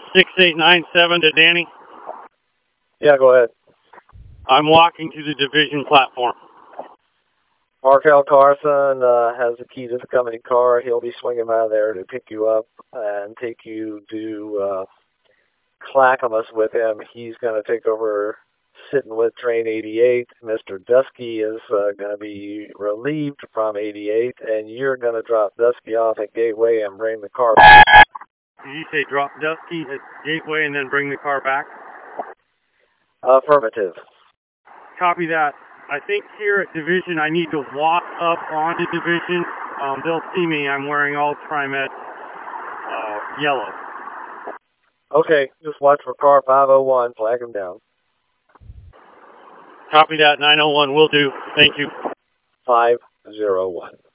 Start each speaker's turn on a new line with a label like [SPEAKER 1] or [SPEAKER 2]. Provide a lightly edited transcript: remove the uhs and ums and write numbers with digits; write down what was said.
[SPEAKER 1] 6897 to Danny.
[SPEAKER 2] Yeah, go ahead.
[SPEAKER 1] I'm walking to the division platform.
[SPEAKER 2] Markel Carson has the key to the company car. He'll be swinging by there to pick you up and take you to Clackamas with him. He's going to take over sitting with train 88. Mr. Dusky is going to be relieved from 88, and you're going to drop Dusky off at Gateway and bring the car back.
[SPEAKER 1] Did you say drop Dusky at Gateway and then bring the car back?
[SPEAKER 2] Affirmative.
[SPEAKER 1] Copy that. I think here at Division I need to walk up onto Division. They'll see me. I'm wearing all TriMet yellow.
[SPEAKER 2] Okay, just watch for car 501. Flag him down.
[SPEAKER 1] Copy that. 901 will do. Thank you.
[SPEAKER 2] 501.